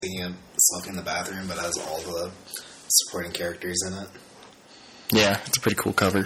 itself in the bathroom, but has all the supporting characters in it. Yeah, it's a pretty cool cover.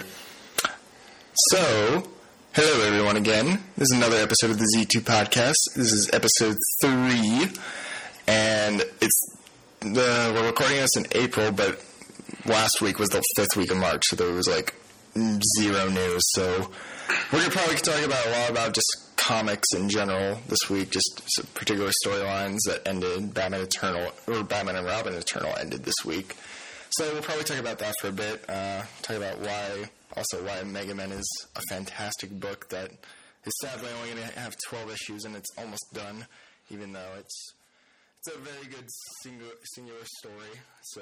So, hello everyone again. This is another episode of the Z2 podcast. This is episode 3, and we're recording this in April, but last week was the 5th week of March, so there was like zero news. So we're gonna probably talk about a lot about just comics in general this week, just some particular storylines that ended. Batman and Robin Eternal ended this week. So we'll probably talk about that for a bit. Talk about why Mega Men is a fantastic book that is sadly only going to have 12 issues and it's almost done, even though it's a very good singular story. So,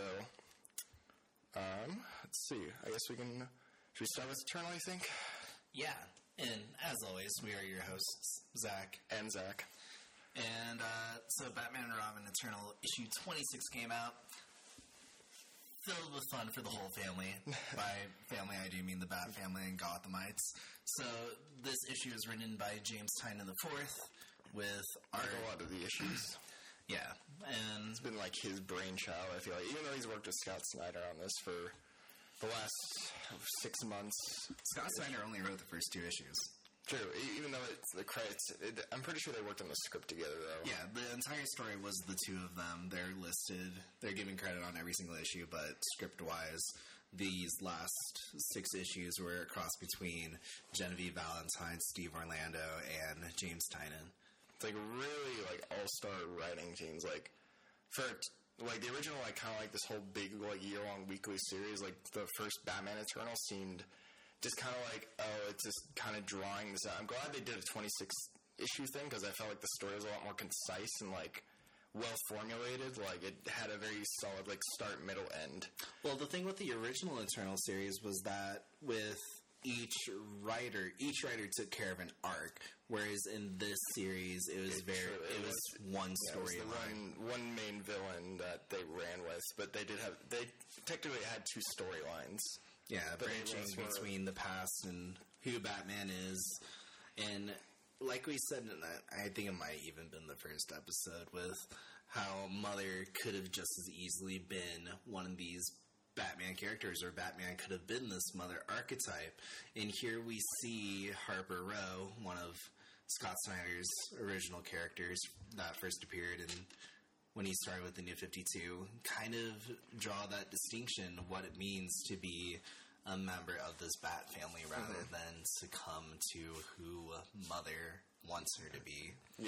let's see. I guess should we start with Eternal, I think? Yeah. And as always, we are your hosts, Zach. And Zach. And so Batman and Robin Eternal issue 26 came out. Filled with fun for the whole family. By family, I do mean the Bat family and Gothamites. So this issue is written by James Tynion IV with art. A lot of the issues. Yeah. And it's been like his brainchild, I feel like. Even though he's worked with Scott Snyder on this for the last 6 months. Scott Snyder only wrote the first 2 issues. True, even though it's the credits, I'm pretty sure they worked on the script together, though. Yeah, the entire story was the 2 of them. They're listed, they're giving credit on every single issue, but script-wise, these last 6 issues were a cross between Genevieve Valentine, Steve Orlando, and James Tynion. It's like really like all-star writing teams. Like for like the original, like kind of like this whole big like year-long weekly series. Like the first Batman Eternal seemed just kind of like, oh, it's just kind of drawing this out. I'm glad they did a 26-issue thing because I felt like the story was a lot more concise and, like, well-formulated. Like, it had a very solid, like, start, middle, end. Well, the thing with the original Eternal series was that with each writer took care of an arc, whereas in this series, it was one storyline. One main villain that they ran with, but they technically had 2 storylines. Yeah, branching between the past and who Batman is. And like we said, I think it might even been the first episode with how Mother could have just as easily been one of these Batman characters, or Batman could have been this Mother archetype. And here we see Harper Row, one of Scott Snyder's original characters that first appeared in when he started with the New 52, kind of draw that distinction of what it means to be a member of this Bat family rather than succumb to who Mother wants her to be. Yeah,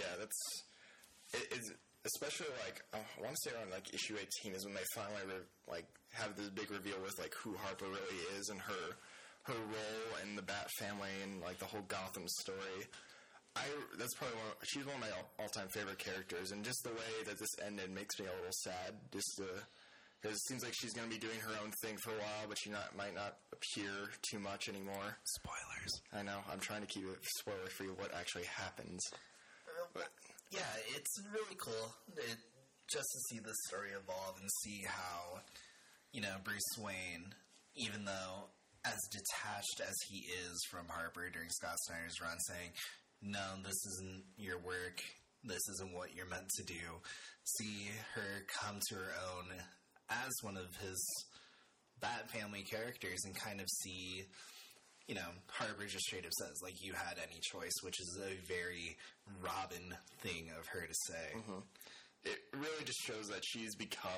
it's especially like, I want to say around like issue 18 is when they finally have this big reveal with like who Harper really is and her role in the Bat family and like the whole Gotham story. That's probably she's one of my all-time favorite characters, and just the way that this ended makes me a little sad, because it seems like she's going to be doing her own thing for a while, but she might not appear too much anymore. Spoilers. I know, I'm trying to keep it spoiler-free what actually happens. But yeah, it's really cool just to see this story evolve and see how, Bruce Wayne, even though as detached as he is from Harper during Scott Snyder's run, saying, no, this isn't your work. This isn't what you're meant to do. See her come to her own as one of his Bat family characters and kind of see, Harper just straight up says, like, you had any choice, which is a very Robin thing of her to say. Mm-hmm. It really just shows that she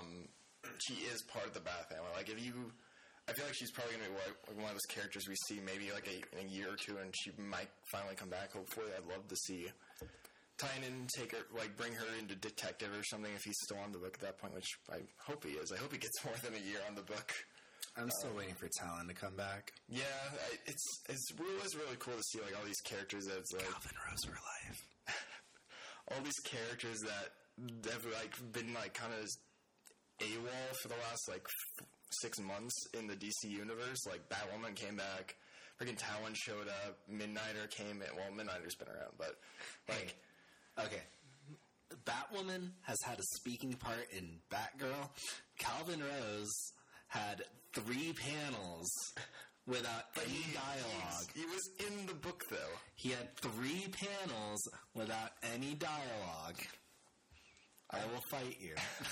is part of the Bat family. Like, I feel like she's probably going to be one of those characters we see maybe like in a year or 2, and she might finally come back. Hopefully, I'd love to see Tynion take her, like bring her into Detective or something if he's still on the book at that point, which I hope he is. I hope he gets more than a year on the book. I'm still waiting for Talon to come back. Yeah, it was really cool to see like all these characters that's like Calvin Rose for life. All these characters that have like been like kind of AWOL for the last like 6 months in the DC universe. Like Batwoman came back, freaking Talon showed up, Midnighter came in. Well, Midnighter's been around, but like, okay, Batwoman has had a speaking part in Batgirl. Calvin Rose had 3 panels without any dialogue. He was in the book though. He had 3 panels without any dialogue. I will fight you.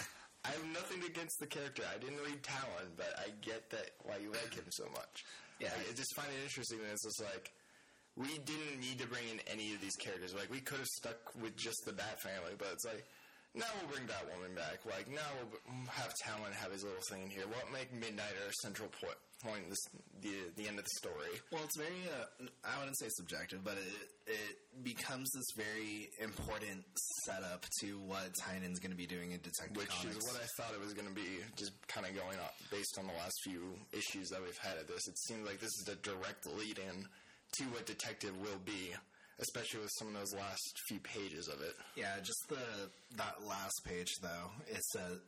I have nothing against the character. I didn't read Talon, but I get that why you like him so much. Yeah. I just find it interesting that it's just like, we didn't need to bring in any of these characters. Like, we could have stuck with just the Bat family, but it's like, now we'll bring Batwoman back. Like, now we'll have Talon have his little thing in here. We'll make Midnighter a central point in the end of the story. Well, it's very, I wouldn't say subjective, but it becomes this very important setup to what Tynan's going to be doing in Detective Comics. Which is what I thought it was going to be, just kind of going up based on the last few issues that we've had of this. It seems like this is a direct lead-in to what Detective will be, especially with some of those last few pages of it. Yeah, just that last page, though. It says,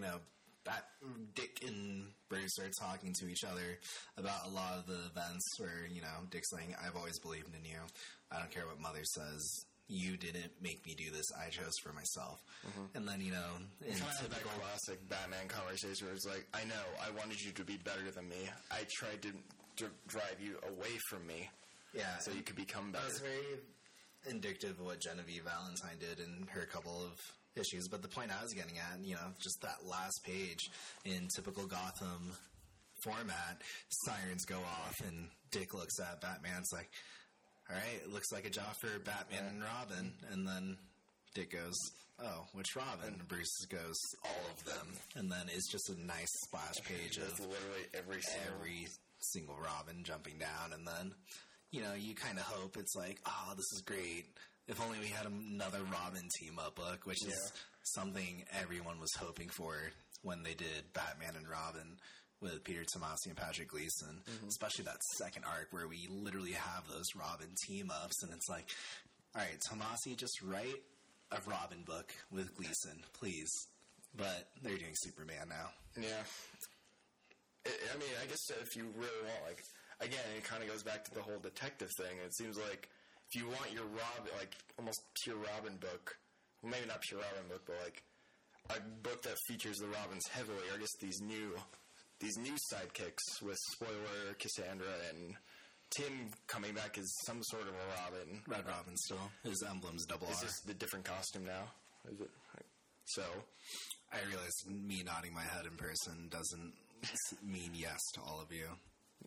that Dick and Bruce are talking to each other about a lot of the events where, Dick's saying, I've always believed in you. I don't care what Mother says. You didn't make me do this. I chose for myself. Mm-hmm. And then, in typical that classic Batman conversation where it's like, I know, I wanted you to be better than me. I tried to drive you away from me. Yeah. So you could become better. That's very indicative of what Genevieve Valentine did in her couple of issues. But the point I was getting at, just that last page in typical Gotham format, sirens go off and Dick looks at Batman. It's like, all right, it looks like a job for Batman and Robin. And then Dick goes, oh, which Robin? And Bruce goes, all of them. And then it's just a nice splash page of literally every single Robin jumping down. And then you kind of hope it's like, oh, this is great. If only we had another Robin team-up book, which is something everyone was hoping for when they did Batman and Robin with Peter Tomasi and Patrick Gleason, especially that second arc where we literally have those Robin team-ups, and it's like, all right, Tomasi, just write a Robin book with Gleason, please. But they're doing Superman now. Yeah. I guess if you really want, again, it kind of goes back to the whole detective thing. It seems like if you want your Robin, almost pure Robin book, well, maybe not pure Robin book, but a book that features the Robins heavily, or I guess these new sidekicks with Spoiler, Cassandra, and Tim coming back as some sort of a Robin. Red Robin still. His emblem's double R. Is this the different costume now? Is it? So, I realize me nodding my head in person doesn't mean yes to all of you.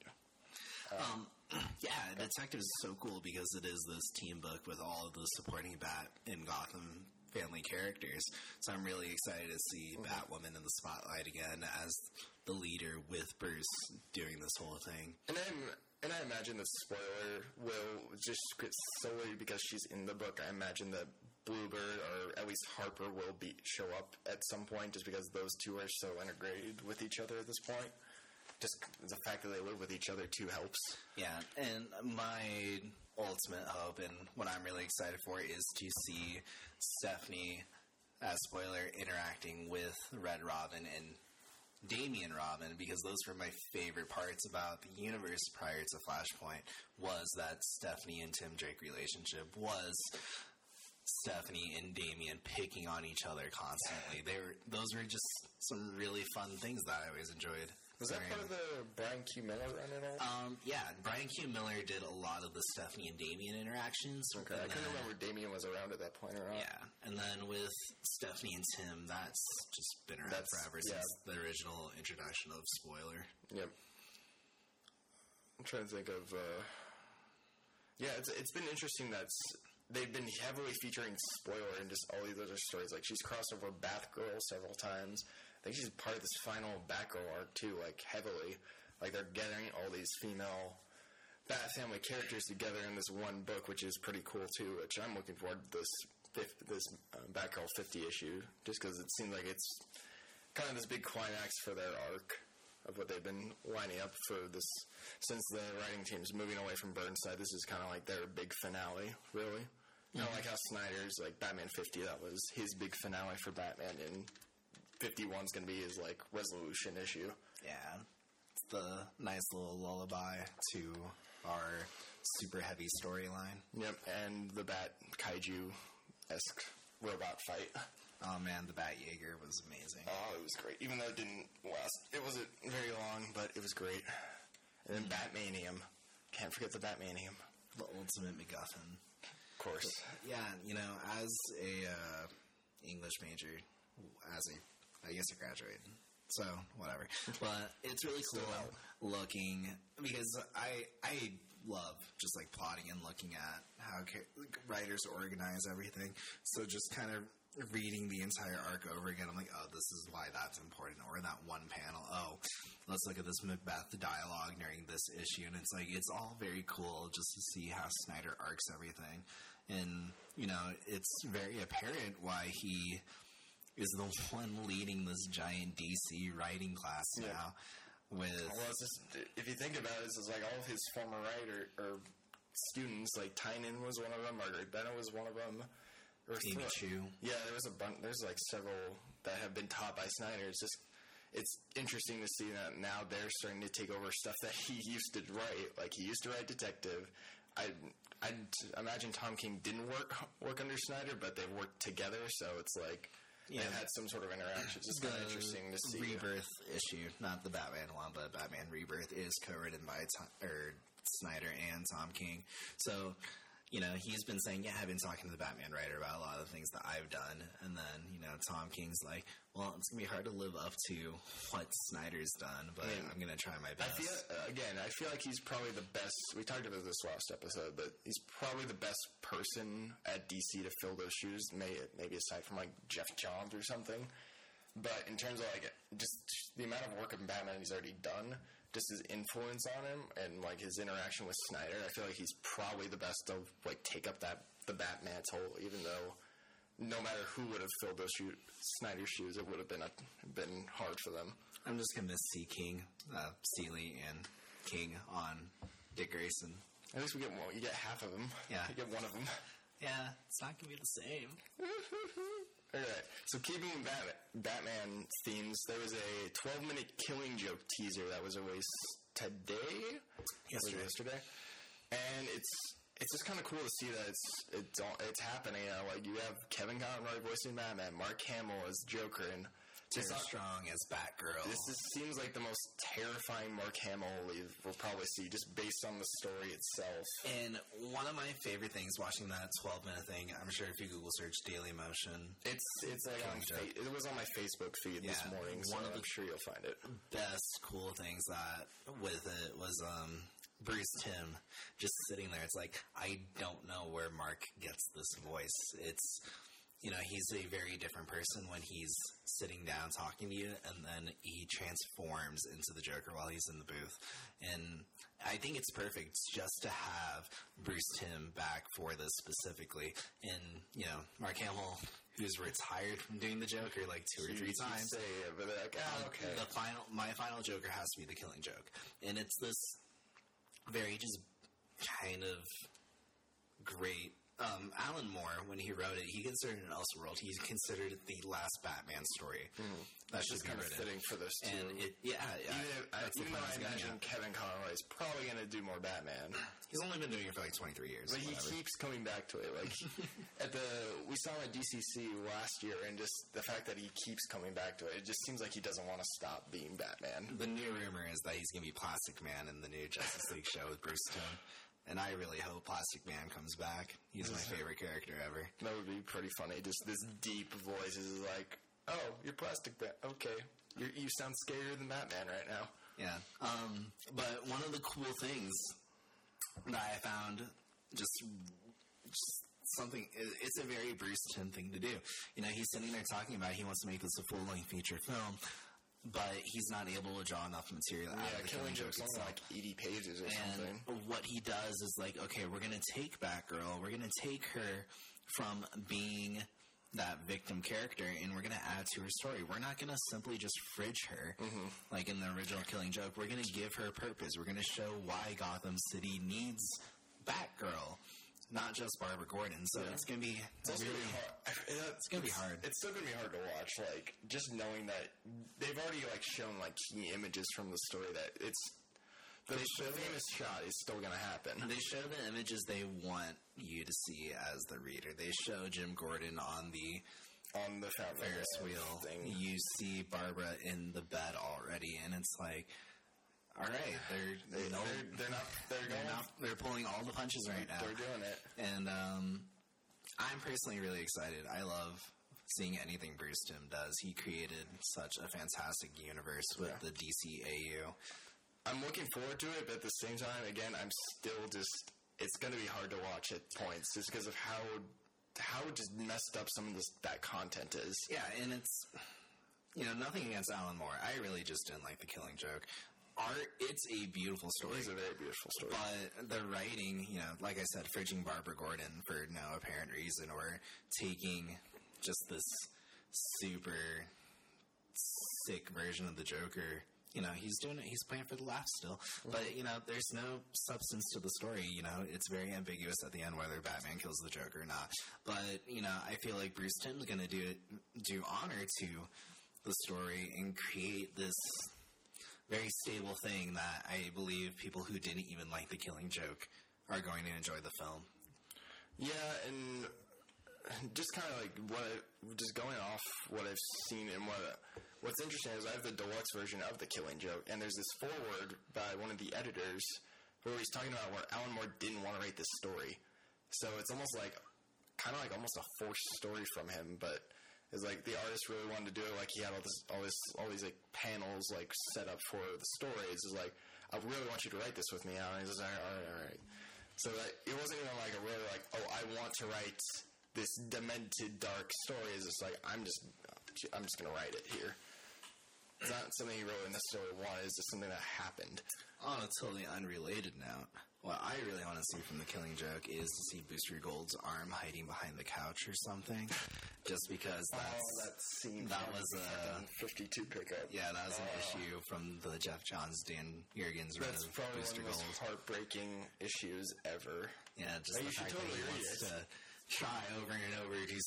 Yeah. Detective is so cool because it is this team book with all of the supporting Bat and Gotham family characters. So I'm really excited to see Batwoman in the spotlight again as the leader with Bruce doing this whole thing. And I imagine that Spoiler will just solely because she's in the book. I imagine that Bluebird or at least Harper will show up at some point, just because those two are so integrated with each other at this point. Just the fact that they live with each other too helps. Yeah, and my ultimate hope and what I'm really excited for is to see Stephanie, as Spoiler, interacting with Red Robin and Damian Robin, because those were my favorite parts about the universe prior to Flashpoint, was that Stephanie and Tim Drake relationship was Stephanie and Damian picking on each other constantly. Those were just some really fun things that I always enjoyed. Was that part of the Brian Q. Miller run at all? Yeah, Brian Q. Miller did a lot of the Stephanie and Damian interactions. Okay, I couldn't remember Damian was around at that point or not. Yeah, and then with Stephanie and Tim, that's just been around forever since the original introduction of Spoiler. Yep. I'm trying to think of... it's been interesting that they've been heavily featuring Spoiler in just all these other stories. She's crossed over Batgirl several times. I think she's part of this final Batgirl arc too, heavily. They're gathering all these female Bat family characters together in this one book, which is pretty cool too, which I'm looking forward to this Batgirl 50 issue, just because it seems like it's kind of this big climax for their arc of what they've been lining up for this, since the writing team's moving away from Burnside. This is kind of their big finale, really. Mm-hmm. Kind of like how Snyder's Batman 50, that was his big finale for Batman, and 51's going to be his resolution issue. Yeah, it's the nice little lullaby to our super heavy storyline. Yep, and the Bat Kaiju-esque robot fight. Oh man, the Bat Jaeger was amazing. Oh, it was great. Even though it didn't last, it wasn't very long, but it was great. And then Batmanium. Can't forget the Batmanium. The ultimate MacGuffin. Of course. But, yeah, as a English major, I guess I graduated. So, whatever. But it's really cool looking, because I love just like plotting and looking at how writers organize everything. So just kind of reading the entire arc over again, I'm like, oh, this is why that's important. Or in that one panel, oh, let's look at this Macbeth dialogue during this issue. And it's like, it's all very cool just to see how Snyder arcs everything. And, it's very apparent why he is the one leading this giant DC writing class now. It's just, if you think about it, it's like all of his former writer or students, like Tynan was one of them, Margaret Bennett was one of them. Amy Chu. Yeah, there was a bunch. There's like several that have been taught by Snyder. It's interesting to see that now they're starting to take over stuff that he used to write. Like he used to write Detective. I imagine Tom King didn't work under Snyder, but they've worked together. So it's like they've had some sort of interaction. It's kind of interesting to see. Rebirth issue, not the Batman one, but Batman Rebirth is co-written by Snyder and Tom King. So. He's been saying, I've been talking to the Batman writer about a lot of the things that I've done. And then, Tom King's like, well, it's going to be hard to live up to what Snyder's done, but I'm going to try my best. I feel like he's probably the best. We talked about this last episode, but he's probably the best person at DC to fill those shoes, maybe aside from, like, Jeff Johns or something. But in terms of, like, just the amount of work of Batman he's already done, just his influence on him and, like, his interaction with Snyder, I feel like he's probably the best to, like, take up the Bat mantle, even though no matter who would have filled those Snyder's shoes, it would have been hard for them. I'm just going to see Seeley and King on Dick Grayson. At least you get half of them. Yeah. You get one of them. Yeah, it's not going to be the same. Alright, so keeping Batman themes, there was a 12-minute Killing Joke teaser that was released yesterday. And it's just kind of cool to see that it's happening. Like, you have Kevin Conroy voicing Batman, Mark Hamill as Joker, and Tara Strong as Batgirl. This seems like the most terrifying Mark Hamill we'll probably see, just based on the story itself. And one of my favorite things watching that 12-minute thing, I'm sure if you Google search Daily Motion, it's like it was on my Facebook feed this morning, so I'm sure you'll find it. Best cool things that with it was Bruce Timm just sitting there. It's like, I don't know where Mark gets this voice. It's he's a very different person when he's sitting down talking to you, and then he transforms into the Joker while he's in the booth. And I think it's perfect just to have Bruce Timm back for this specifically. And, Mark Hamill, who's retired from doing the Joker like 2 or 3 times. Say it, but they're like, okay. My final Joker has to be the Killing Joke. And it's this very just kind of great... Alan Moore, when he wrote it, he considered it Elseworld. He considered it the last Batman story. That should be kind of fitting for this too. And even though I imagine Kevin Conroy is probably going to do more Batman. He's only been doing it for like 23 years. But he keeps coming back to it. Like we saw him at DCC last year, and just the fact that he keeps coming back to it, it just seems like he doesn't want to stop being Batman. The new rumor is that he's going to be Plastic Man in the new Justice League show with Bruce Timm. And I really hope Plastic Man comes back. He's my favorite character ever. That would be pretty funny. Just this deep voice is like, oh, you're Plastic Man. Okay. You sound scarier than Batman right now. Yeah. But one of the cool things that I found just something, it's a very Bruce Timm thing to do. He's sitting there talking about he wants to make this a full-length feature film. But he's not able to draw enough material out of the Killing Joke itself. Like 80 pages or something. And what he does is like, okay, we're going to take Batgirl, we're going to take her from being that victim character, and we're going to add to her story. We're not going to simply just fridge her like in the original Killing Joke. We're going to give her purpose. We're going to show why Gotham City needs Batgirl. Not just Barbara Gordon, so it's gonna be it's gonna be hard. It's still gonna be hard to watch, like just knowing that they've already like shown like key images from the story that it's the famous shot is still gonna happen. They show the images they want you to see as the reader. They show Jim Gordon on the Ferris wheel thing. You see Barbara in the bed already, and it's like, all right, they're pulling all the punches right now. They're doing it, and I'm personally really excited. I love seeing anything Bruce Timm does. He created such a fantastic universe with the DCAU. I'm looking forward to it, but at the same time, again, I'm still just... It's going to be hard to watch at points just because of how just messed up some of that content is. Yeah, and it's... nothing against Alan Moore. I really just didn't like The Killing Joke. It's a beautiful story. It's a very beautiful story. But the writing, like I said, fridging Barbara Gordon for no apparent reason, or taking just this super sick version of the Joker. He's doing it. He's playing for the laugh still. But, there's no substance to the story. It's very ambiguous at the end whether Batman kills the Joker or not. But, I feel like Bruce Timm's going to do honor to the story and create this very stable thing that I believe people who didn't even like The Killing Joke are going to enjoy the film. Yeah, and just kind of just going off what I've seen and what's interesting is I have the deluxe version of The Killing Joke, and there's this foreword by one of the editors where he's talking about where Alan Moore didn't want to write this story. So it's almost almost a forced story from him, but it's like the artist really wanted to do it. Like he had all these like panels like set up for the stories. It's like, I really want you to write this with me, Alan. He's like, all right. So that it wasn't even like a really like, oh, I want to write this demented dark story. It's just like I'm just gonna write it here. It's not something you really necessarily wanted. It's just something that happened. On a totally unrelated note, what I really want to see from The Killing Joke is to see Booster Gold's arm hiding behind the couch or something. Just because that was a 52 pickup. Yeah, that was an issue from the Jeff Johns, Dan Jurgens run of Booster Gold. That's probably one of the most heartbreaking issues ever. Yeah, just the fact that he wants to try over and over to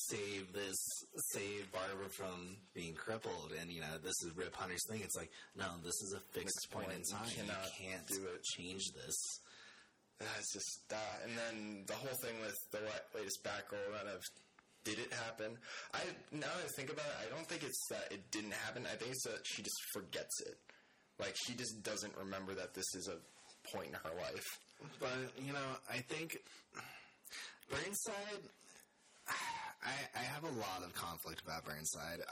save Barbara from being crippled, and this is Rip Hunter's thing. It's like, no, this is a fixed point in time. You can't change this. It's just that, and then the whole thing with the latest Batgirl run of did it happen? Now that I think about it, I don't think it's that it didn't happen. I think it's that she just forgets it. Like she just doesn't remember that this is a point in her life. But I think Burnside, I have a lot of conflict about Burnside.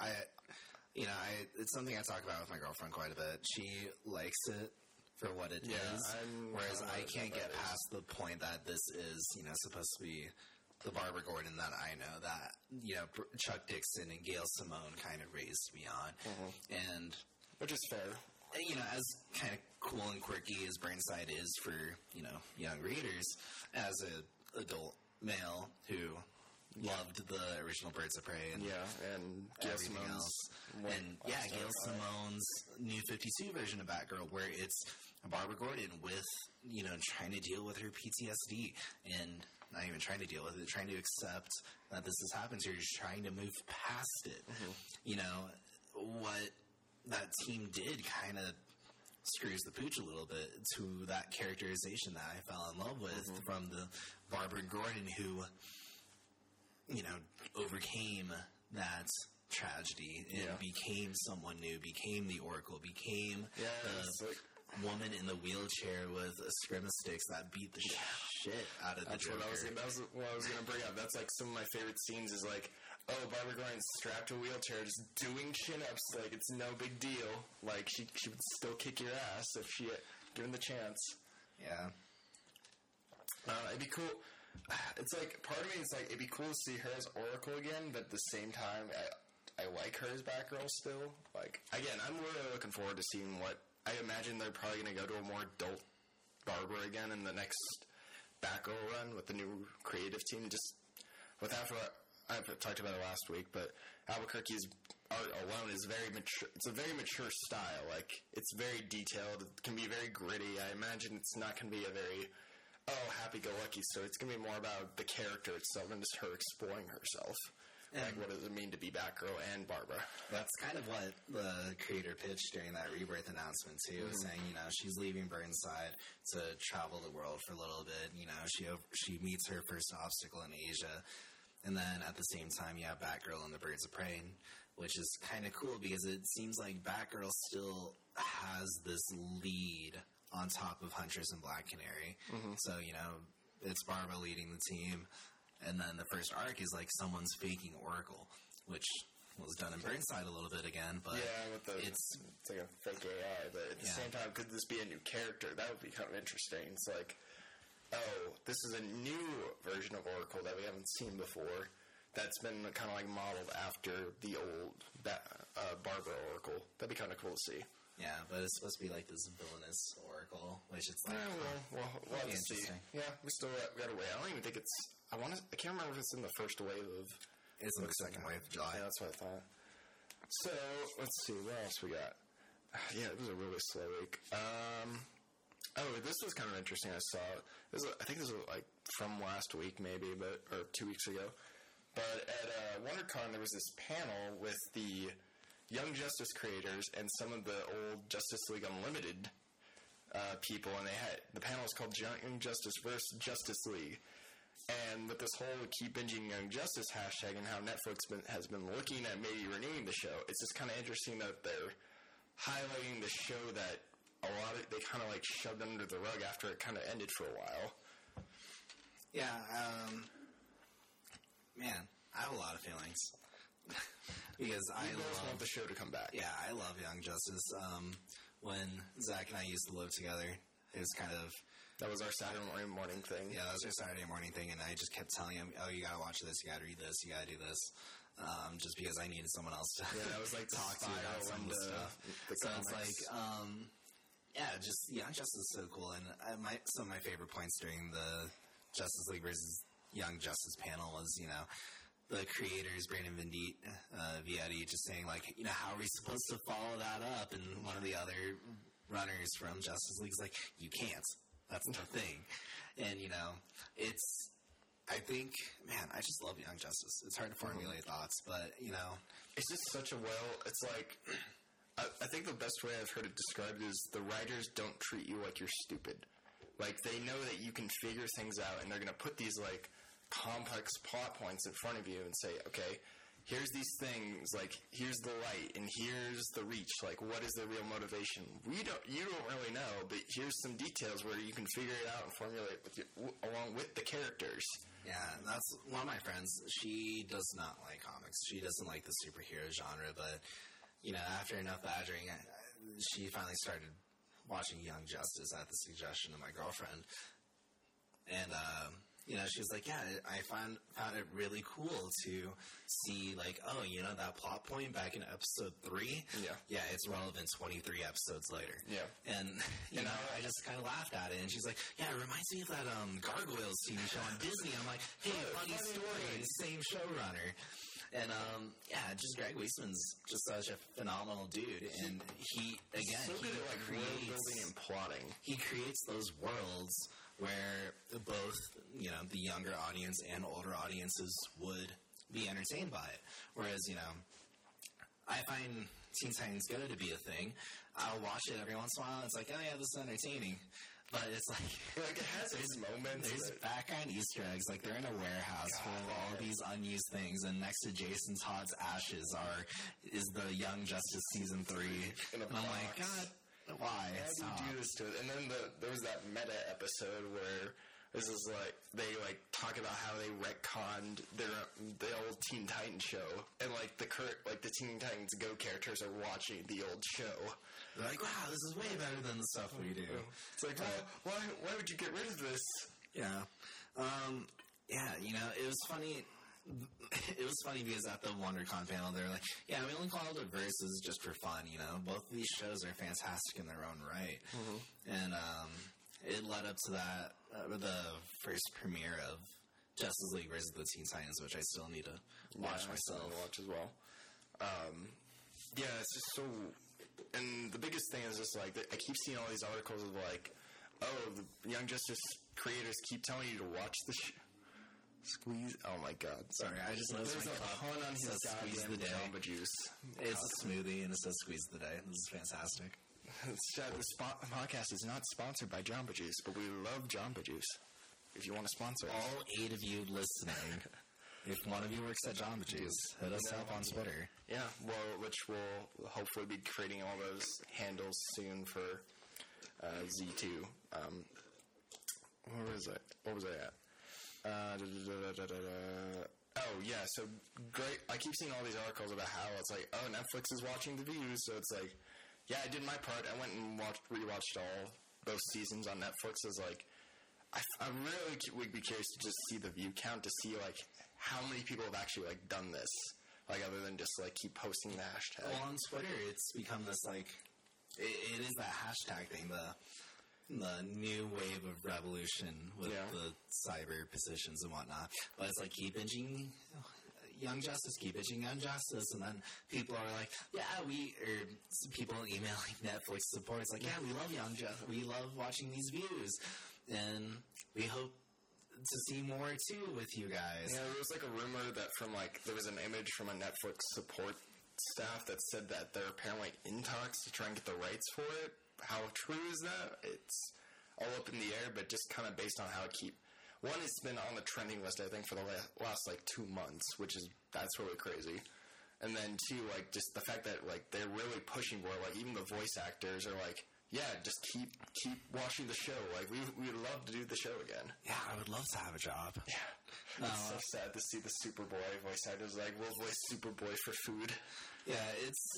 It's something I talk about with my girlfriend quite a bit. She likes it for what it is, whereas I can't get past the point that this is, supposed to be the Barbara Gordon that I know, that, Chuck Dixon and Gail Simone kind of raised me on. Mm-hmm. And which is fair. As kind of cool and quirky as Burnside is for, young readers, as an adult male who loved the original Birds of Prey and Gail Simone's Gail Simone's New 52 version of Batgirl, where it's Barbara Gordon with trying to deal with her PTSD and not even trying to deal with it, trying to accept that this has happened to her, just trying to move past it. Mm-hmm. What that team did kind of screws the pooch a little bit to that characterization that I fell in love with from the Barbara Gordon who overcame that tragedy and became someone new, became the Oracle, became the woman in the wheelchair with a scrim of sticks that beat the shit out of the Joker. That was what I was going to bring up. That's like some of my favorite scenes is like, Barbara Gordon's strapped to a wheelchair just doing chin-ups like it's no big deal. Like she would still kick your ass if she had given the chance. Yeah. It'd be cool. It's like, part of me is like, it'd be cool to see her as Oracle again, but at the same time, I like her as Batgirl still. Like, again, I'm really looking forward to seeing what, I imagine they're probably going to go to a more adult Barbara again in the next Batgirl run with the new creative team. Just with after I talked about it last week, but Albuquerque's art alone is very mature. It's a very mature style. Like, it's very detailed. It can be very gritty. I imagine it's not going to be a very happy-go-lucky story. It's going to be more about the character itself and just her exploring herself. Like, what does it mean to be Batgirl and Barbara? That's kind of what the creator pitched during that Rebirth announcement, too, saying, she's leaving Burnside to travel the world for a little bit. She meets her first obstacle in Asia. And then at the same time, you have Batgirl and the Birds of Prey, which is kind of cool because it seems like Batgirl still has this lead on top of Huntress and Black Canary. Mm-hmm. So, it's Barbara leading the team. And then the first arc is like someone's faking Oracle, which was done in Burnside a little bit again, but it's like a fake AI, but at the same time, could this be a new character? That would be kind of interesting. It's like, oh, this is a new version of Oracle that we haven't seen before that's been kind of like modeled after the old Barbara Oracle. That'd be kind of cool to see. Yeah, but it's supposed to be like this villainous Oracle, which it's like... we'll have to see. Yeah, we gotta wait. I don't even think it's... I can't remember if it's in the first wave of... It's in the second wave of July. Yeah, that's what I thought. So, let's see, what else we got? Yeah, it was a really slow week. This was kind of interesting. I saw... I think this was like from last week, maybe, or 2 weeks ago. But at WonderCon, there was this panel with the Young Justice creators and some of the old Justice League Unlimited people, and the panel was called Young Justice vs. Justice League. And with this whole Keep Binging Young Justice hashtag and how Netflix has been looking at maybe renewing the show, it's just kind of interesting that they're highlighting the show that they kind of like shoved under the rug after it kind of ended for a while. Yeah, man, I have a lot of feelings. Because I want the show to come back. Yeah, I love Young Justice. When Zach and I used to live together, it was kind of... That was our Saturday morning thing. Yeah, that was our Saturday morning thing, and I just kept telling him, oh, you gotta watch this, you gotta read this, you gotta do this, just because I needed someone else to that was like talk to about some of the stuff. So it's like, just Young Justice is so cool, and some of my favorite points during the Justice League versus Young Justice panel was, the creators, Brandon Vietti, just saying, like, how are we supposed to follow that up? And one of the other runners from Justice League's like, you can't. That's the thing. And, I think, man, I just love Young Justice. It's hard to formulate thoughts, but, It's just such it's like, I think the best way I've heard it described is the writers don't treat you like you're stupid. Like, they know that you can figure things out, and they're going to put these, like, complex plot points in front of you and say, okay, here's these things, like, here's the light, and here's the reach, like, what is the real motivation? You don't really know, but here's some details where you can figure it out and formulate along with the characters. Yeah, that's one of my friends. She does not like comics. She doesn't like the superhero genre, but, after enough badgering, she finally started watching Young Justice at the suggestion of my girlfriend. And, she was like, yeah, I found it really cool to see, like, oh, that plot point back in episode 3? Yeah. Yeah, it's relevant 23 episodes later. Yeah. And, I just kind of laughed at it. And she's like, yeah, it reminds me of that Gargoyles TV show on Disney. I'm like, hey, funny story, same showrunner. And, just Greg Weisman's just such a phenomenal dude. And he, again, so good at, like, creates... building and plotting. He creates those worlds where both, the younger audience and older audiences would be entertained by it. Whereas, I find Teen Titans Go to be a thing. I'll watch it every once in a while. It's like, oh yeah, this is entertaining. But it's like it has its moments. There's background Easter eggs. Like, they're in a warehouse full of all these unused things, and next to Jason Todd's ashes is the Young Justice Season 3. And I'm like, God, why? How do you do this to it? And then there was that meta episode where this is like they like talk about how they retconned the old Teen Titans show, and like the Teen Titans Go characters are watching the old show. They're like, wow, this is way better than the stuff we do. It's like, why would you get rid of this? Yeah, it was funny. It was funny because at the WonderCon panel, they were like, yeah, we only called it Versus just for fun, Both of these shows are fantastic in their own right. Mm-hmm. And it led up to that, the first premiere of Justice League versus the Teen Titans, which I still need to watch myself. Watch as well. It's just so... And the biggest thing is just, like, I keep seeing all these articles of, like, oh, the Young Justice creators keep telling you to watch the Squeeze. Oh my God! Sorry, I just noticed there's my a pun on his goddamn Jamba Juice. It's a smoothie and it says "Squeeze the Day." This is fantastic. The podcast is not sponsored by Jamba Juice, but we love Jamba Juice. If you want to sponsor us, all 8 of you listening, if one of you works at Jamba Juice, hit us up on Twitter. Yeah, which will hopefully be creating all those handles soon for Z2. Where was it? What was I at? Oh, yeah, so great. I keep seeing all these articles about how it's like, oh, Netflix is watching the views, so it's like, yeah, I did my part. I went and rewatched all those seasons on Netflix. It's like, I really would be curious to just see the view count to see, like, how many people have actually, like, done this, like, other than just, like, keep posting the hashtag. Well, on Twitter, it's become this, like, it is that hashtag thing, the new wave of revolution with the cyber positions and whatnot. But it's like, keep binging Young Justice, keep binging Young Justice, and then people are like, yeah, people emailing Netflix support, it's like, yeah, we love Young Justice, we love watching these views, and we hope to see more too with you guys. Yeah, there was like a rumor that there was an image from a Netflix support staff that said that they're apparently in talks to try and get the rights for it. How true is that? It's all up in the air, but just kind of based on how it one, it's been on the trending list, I think, for the last like 2 months, that's really crazy. And then, two, like, just the fact that, like, they're really pushing for it. Like, even the voice actors are like, yeah, just keep watching the show. Like, we'd love to do the show again. Yeah, I would love to have a job. Yeah. It's so sad to see the Superboy voice actors like, we'll voice Superboy for food. Yeah,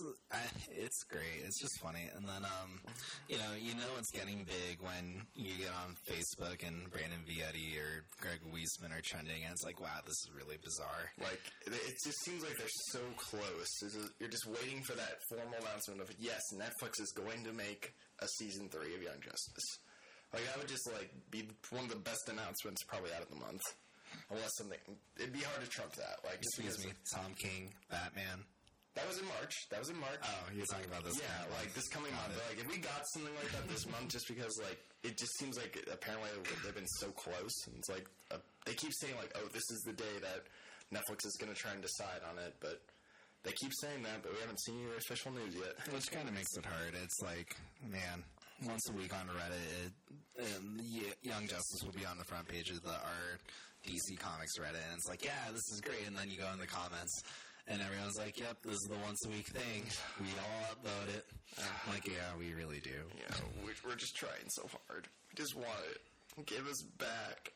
it's great. It's just funny. And then, you know it's getting big when you get on Facebook and Brandon Vietti or Greg Weisman are trending, and it's like, wow, this is really bizarre. Like, it just seems like they're so close. You're just waiting for that formal announcement of, yes, Netflix is going to make a season 3 of Young Justice. Like, that would just, like, be one of the best announcements probably out of the month. Unless it'd be hard to trump that. Like, excuse me, Tom King, Batman. That was in March. Oh, you're talking about this? Yeah, like this coming month. Like, if we got something like that this month, just because, like, it just seems like apparently they've been so close, and it's like they keep saying like, oh, this is the day that Netflix is going to try and decide on it, but they keep saying that, but we haven't seen any official news yet. Which kind of makes it hard. It's like, man, once a week on Reddit, Young Justice will be on the front page of our DC Comics Reddit, and it's like, yeah, this is great, and then you go in the comments, and everyone's like, yep, this is the once-a-week thing. We all upload it. I'm like, yeah, we really do. Yeah, we're just trying so hard. We just want it. Give us back.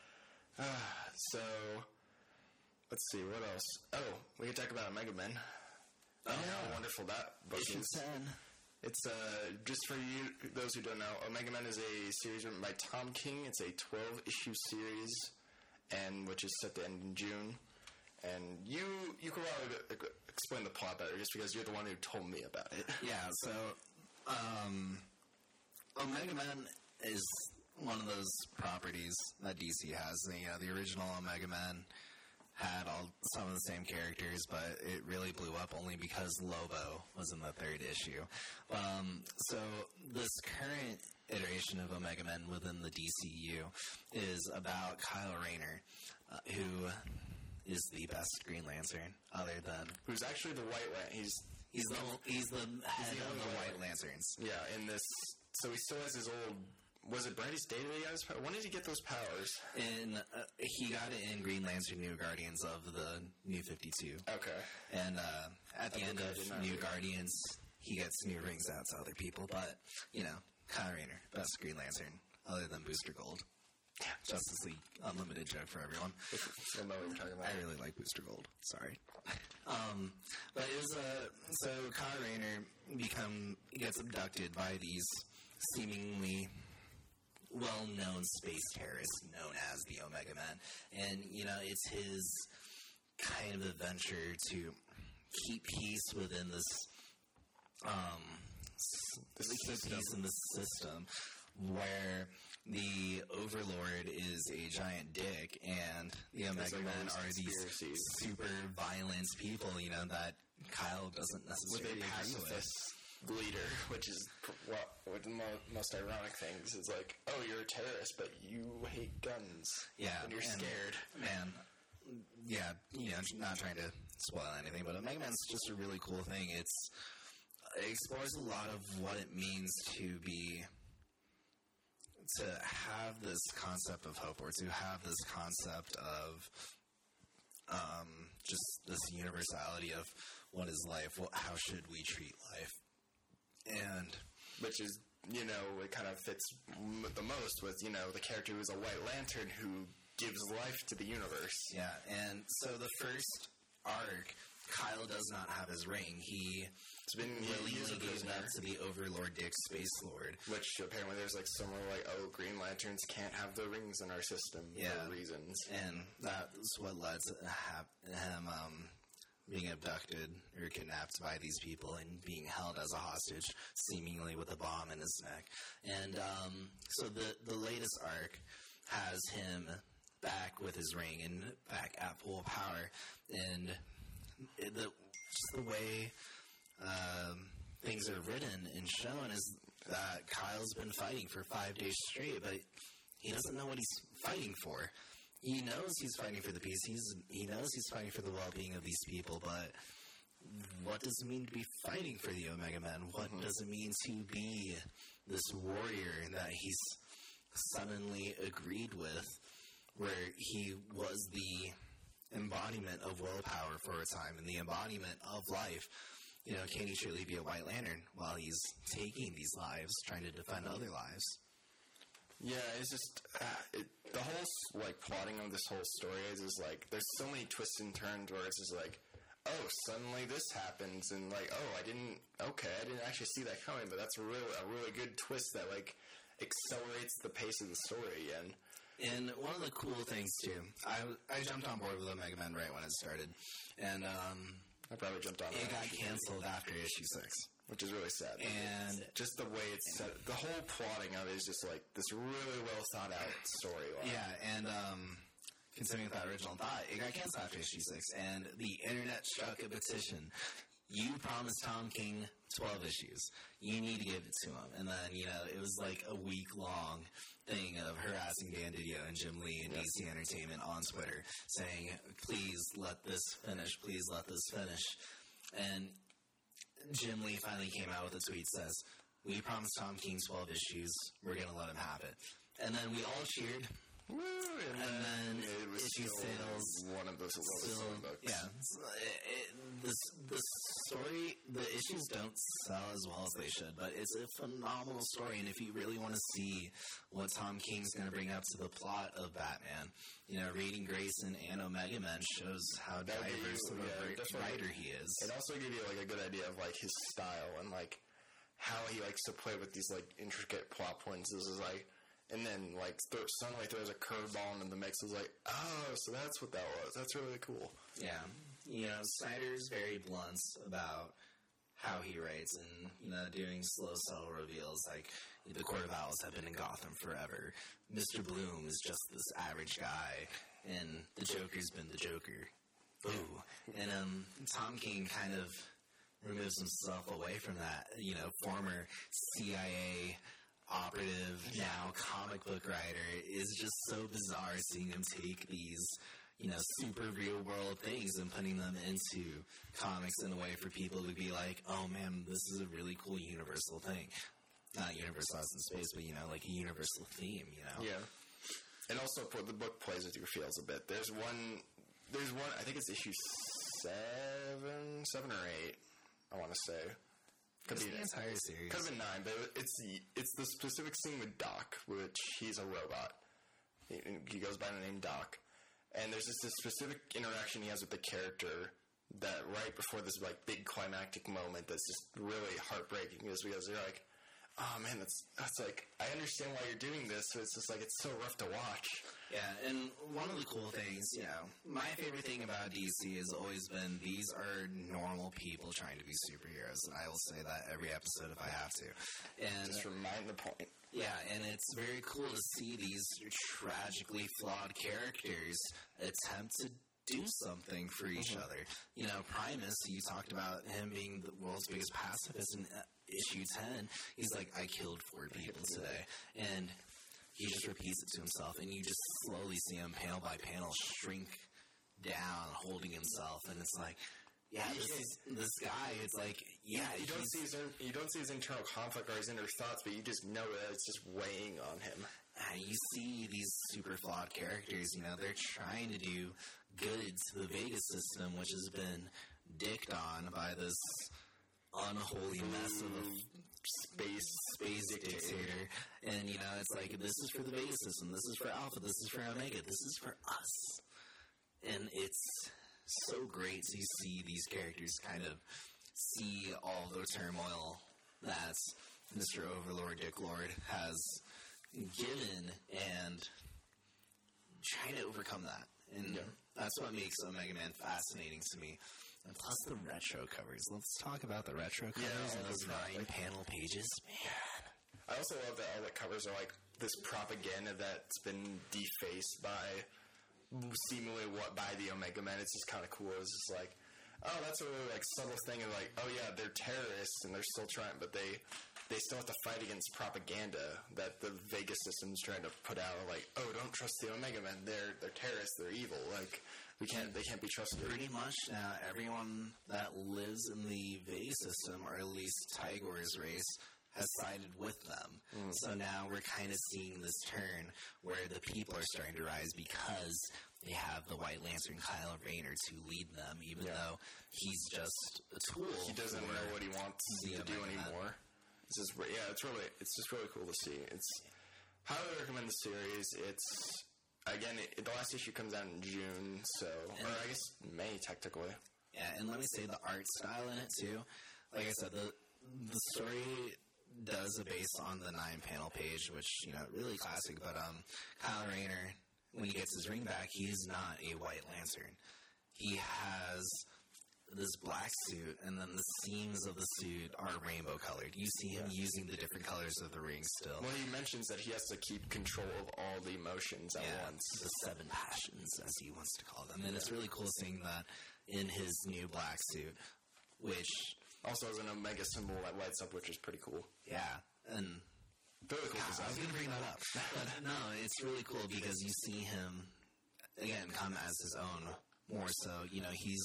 So, let's see, what else? Oh, we can talk about Omega Men. Oh, how wonderful that book is. It's, just for you, those who don't know, Omega Men is a series written by Tom King. It's a 12-issue series, and which is set to end in June. And you could probably explain the plot better, just because you're the one who told me about it. Yeah, so Omega Men is one of those properties that DC has. The original Omega Men had some of the same characters, but it really blew up only because Lobo was in the 3rd issue. So this current iteration of Omega Men within the DCU is about Kyle Rayner, who is the best Green Lantern, other than who's actually the White Lantern. He's the head of the White Lanterns. Yeah, in this, so he still has his old. Was it Brightest Day that he got his power? When did he get those powers? He got it in Green Lantern New Guardians of the New 52. Okay. And at the end of New Guardians, he gets new rings out to other people. But, Kyle Rayner, best Green Lantern, other than Booster Gold. Justice League Unlimited joke for everyone. I know what you're talking about. I really like Booster Gold. Sorry. But it was so Kyle Rayner gets abducted by these seemingly well-known space terrorists known as the Omega Men, and it's his kind of adventure to keep peace within this peace in the system, where the Overlord is a giant dick, and the Omega Men are these super violent people, that Kyle doesn't necessarily agree with. Leader, which is one of the most ironic things, is like, oh, you're a terrorist, but you hate guns. Yeah. And you're scared. Man, yeah, not trying to spoil anything, but Omega Man's just a really cool thing. It explores a lot of what it means to have this concept of hope, or to have this concept of just this universality of what is life, how should we treat life. And which is, it kind of fits the most with, the character who's a White Lantern who gives life to the universe. Yeah, and so the first arc, Kyle does not have his ring. He's willingly gave it up to the Overlord Dick Space Lord. Which apparently there's like somewhere like, oh, Green Lanterns can't have the rings in our system for reasons. And that's what led to him being abducted or kidnapped by these people and being held as a hostage, seemingly with a bomb in his neck. And so the latest arc has him back with his ring and back at full power. And just the way things are written and shown is that Kyle's been fighting for 5 days straight, but he doesn't know what he's fighting for. He knows he's fighting for the peace. He knows he's fighting for the well-being of these people, but what does it mean to be fighting for the Omega Men? What does it mean to be this warrior that he's suddenly agreed with, where he was the embodiment of willpower for a time and the embodiment of life? Can he truly be a White Lantern while he's taking these lives, trying to defend other lives? Yeah, it's just the whole plotting of this whole story is like there's so many twists and turns where it's just like, oh, suddenly this happens, and like, oh, I didn't actually see that coming, but that's a really good twist that like accelerates the pace of the story again. And one of the cool things too, I jumped on board with Omega Men right when it started, and I probably jumped on it got canceled after issue 6. Which is really sad. And just the way it's set, the whole plotting of it is just like this really well thought out storyline. Yeah, and continuing with that original thought, it got canceled after issue 6, and the internet struck a petition. You promised Tom King 12 issues. You need to give it to him. And then, it was like a week-long thing of harassing Dan Didio and Jim Lee and DC Entertainment on Twitter, saying, please let this finish, please let this finish. And Jim Lee finally came out with a tweet that says, we promised Tom King 12 issues, we're going to let him have it. And then we all cheered. Woo! And then it was issue sales. One of those selling books. Yeah. The story, the issues don't sell as well as they should, but it's a phenomenal story. And if you really want to see what Tom King's going to bring up to the plot of Batman, reading Grayson and Omega Men shows how diverse of a writer he is. It also gives you like a good idea of like his style and like how he likes to play with these like intricate plot points. This is like. And then, like, suddenly throws a curveball into the mix. It's like, oh, so that's what that was. That's really cool. Yeah. Snyder's very blunt about how he writes and, doing slow, subtle reveals. Like, the Court of Owls have been in Gotham forever. Mr. Bloom is just this average guy. And the Joker's been the Joker. Ooh. And Tom King kind of removes himself away from that. Former CIA operative, now comic book writer, is just so bizarre seeing him take these, super real world things and putting them into comics in a way for people to be like, oh man, this is a really cool universal thing. Not universal as in space, but, like a universal theme, Yeah. And also, the book plays with your feels a bit. There's one, I think it's issue 7 or 8, I want to say. Could be the entire series. Could have been 9, but it's the specific scene with Doc, which he's a robot. He goes by the name Doc. And there's this specific interaction he has with the character that right before this like big climactic moment that's just really heartbreaking is because they're like, oh man, that's like, I understand why you're doing this, so it's just like, it's so rough to watch. Yeah, and one of the cool things, my favorite thing about DC has always been these are normal people trying to be superheroes, and I will say that every episode if I have to. And just remind the point. Yeah, and it's very cool to see these tragically flawed characters attempt to do something for each other. Primus, you talked about him being the world's biggest pacifist in issue 10. He's like, I killed 4 people today. And he just repeats it to himself, and you just slowly see him panel by panel shrink down, holding himself, and it's like, yeah, this guy, it's like, yeah. You don't see his internal conflict or his inner thoughts, but you just know that it's just weighing on him. You see these super flawed characters, they're trying to do good to the Vegas system, which has been dicked on by this unholy mess of a space dictator. And, you know, it's like, this is for the Vega system, this is for Alpha, this is for Omega, this is for us. And it's so great to see these characters kind of see all the turmoil that Mr. Overlord Dick Lord has given and trying to overcome that. And that's what makes Omega Man fascinating to me. And plus the retro covers. Let's talk about the retro covers and those 9-panel pages. Man. I also love that all the covers are like this propaganda that's been defaced by seemingly by the Omega Men. It's just kind of cool. It's just like, oh, that's a really like subtle thing of like, oh yeah, they're terrorists and they're still trying, but they still have to fight against propaganda that the Vega system's trying to put out. Like, oh, don't trust the Omega Men. They're terrorists. They're evil. Like, they can't be trusted. Pretty much now, everyone that lives in the Vega system, or at least Tigor's race, has sided with them. So now we're kind of seeing this turn where the people are starting to rise because they have the White Lantern Kyle Rayner to lead them, even though he's just a tool. He doesn't know what he wants to do anymore. It's just, it's just really cool to see. It's highly recommend the series. It's again, the last issue comes out in June, or I guess May technically. Yeah, and let me say the art style in it too. Like I said, the story does a base on the 9-panel page, which, you know, really classic. But Kyle Rayner, when he gets his ring back, he's not a White Lantern. He has this black suit, and then the seams of the suit are rainbow colored. You see him using the different colors of the ring still. Well, he mentions that he has to keep control of all the emotions at once. The 7 passions, as he wants to call them. And it's really cool seeing that in his new black suit, which also has an Omega symbol that lights up, which is pretty cool. Yeah, and very cool design. I was going to bring that up. But no, it's really cool because you see him, again, come as his own more so. You know, he's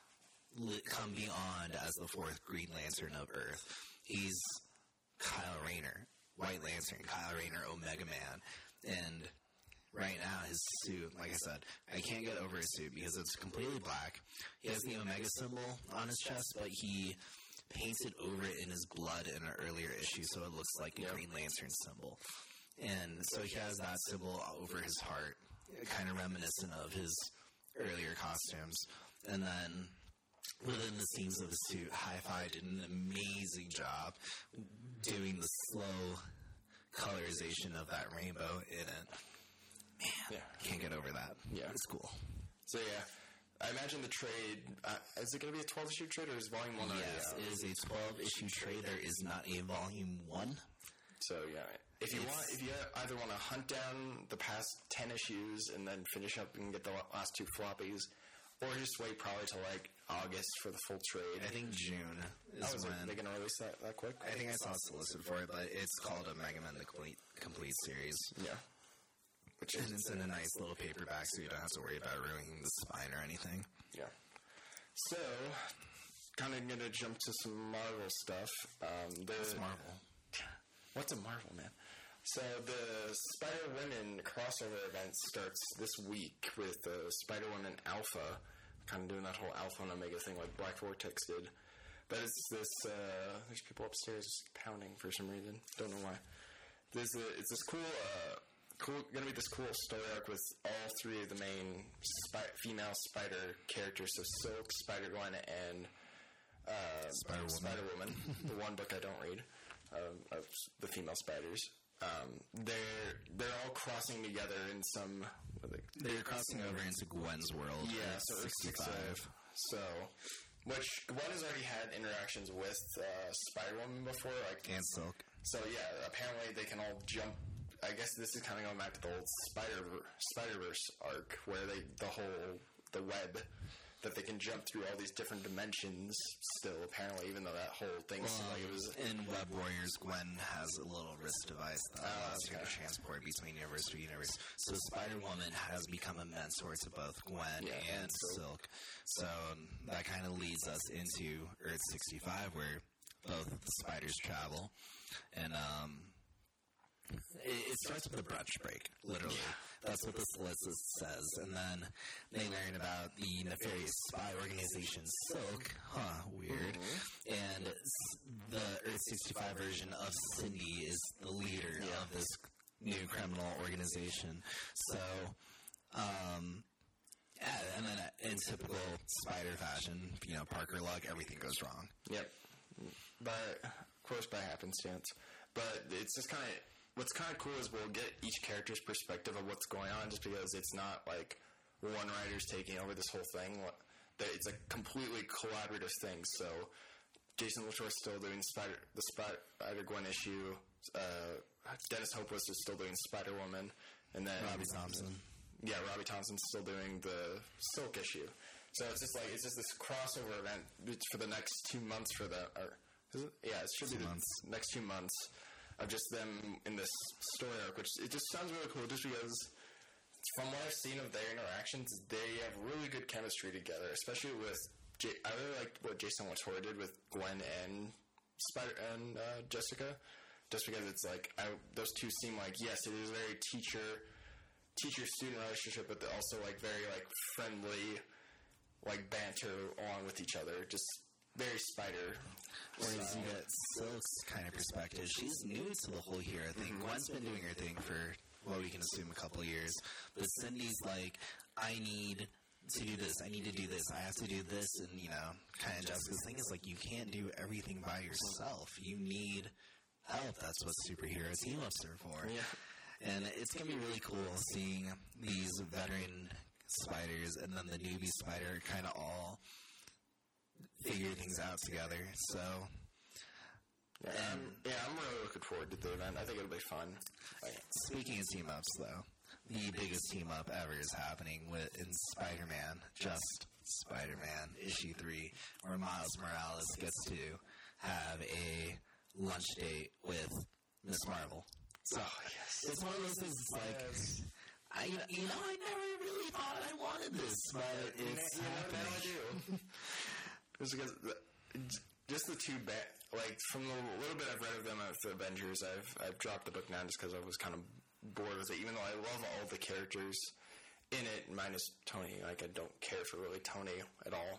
come beyond as the 4th Green Lantern of Earth. He's Kyle Rayner, White Lantern, Kyle Rayner, Omega Man. And right now, his suit, like I said, I can't get over his suit because it's completely black. He has the Omega symbol on his chest, but he painted over it in his blood in an earlier issue, so it looks like a Green Lantern symbol. And so he has that symbol over his heart, kind of reminiscent of his earlier costumes. And then within the seams of the suit, Hi-Fi did an amazing job doing the slow colorization of that rainbow in it. Man, can't get over that. Yeah. It's cool. So, yeah. I imagine the trade, is it going to be a 12-issue trade, or is Volume 1 already out? Yes, it is a 12-issue trade. There is not a Volume 1. So, yeah. If you either want to hunt down the past 10 issues and then finish up and get the last 2 floppies, or just wait probably till, like, August for the full trade. I think June is when. They're going to release that quick? I think I saw solicited for it, but it's called a Mega Man the Complete Series. Yeah. And it's in a nice little paperback, so you don't have to worry about ruining the spine or anything. Yeah. So, kind of going to jump to some Marvel stuff. What's Marvel? What's a Marvel, man? So, the Spider-Woman crossover event starts this week with Spider-Woman Alpha, kind of doing that whole Alpha and Omega thing like Black Vortex did. But it's this, there's people upstairs pounding for some reason. Don't know why. It's this cool, gonna be this cool story arc with all 3 of the main female spider characters, so Silk, Spider-Gwen, and Spider-Woman. The one book I don't read of the female spiders. They're all crossing together in some. They're crossing over into Gwen's world. Yeah, so 65. So, which Gwen has already had interactions with Spider-Woman before, like and Silk. So yeah, apparently they can all jump. I guess this is kind of going back to the old Spider-Verse arc, where the web, that they can jump through all these different dimensions still, apparently, even though that whole thing seemed like it was. In Web Warriors, Gwen has a little wrist device that allows her to transport between universe to universe. So Spider-Woman has become a mentor to both Gwen and Silk. So that kind of leads us into Earth 65, where both the spiders travel. And, it starts with a brunch break, literally. That's what the solicit says. And then they learn about the nefarious spy organization Silk. Weird. And the Earth 65 version of Cindy is the leader of this new criminal organization. So, and then in typical Spider fashion, Parker Luck, everything goes wrong. Yep. But, of course, by happenstance. But it's just kind of, what's kind of cool is we'll get each character's perspective of what's going on, just because it's not like one writer's taking over this whole thing. It's a completely collaborative thing. So Jason LaTour's still doing the Spider-Gwen issue. Dennis Hopeless is still doing Spider-Woman. And then Robbie Thompson. Yeah, Robbie Thompson's still doing the Silk issue. So it's just this crossover event for the next 2 months for the... it should be the next 2 months of just them in this story arc, which it just sounds really cool just because from what I've seen of their interactions, they have really good chemistry together, especially with... I really liked what Jason LaTour did with Gwen and Jessica, just because it's like, those two seem like, yes, it is a very teacher-student relationship, but they're also like very like friendly, like banter along with each other, just very Spider. Whereas you get Silk's kind of perspective, she's new to the whole hero thing. Gwen's been doing her thing for, we can assume a couple of years, but Cindy's like, I need to do this, I need to do this, I have to do this, and kind of Jessica's thing is like, you can't do everything by yourself. You need help. That's what superhero team-ups are for. Yeah. And it's going to be really cool seeing these veteran Spiders and then the newbie Spider kind of all figure things out together. So, I'm really looking forward to the event. I think it'll be fun. Speaking of team-ups, though, the biggest team-up ever is happening in Spider-Man, Just Spider-Man, issue 3, where Miles Morales gets to have a lunch date with Ms. Marvel. So, yes. It's one of those things, it's like, I never really thought I wanted this, but it's happening. Now I do. Just because, just the two, from the little bit I've read of them at the Avengers, I've dropped the book now just because I was kind of bored with it, even though I love all the characters in it, minus Tony. Like, I don't care for really Tony at all.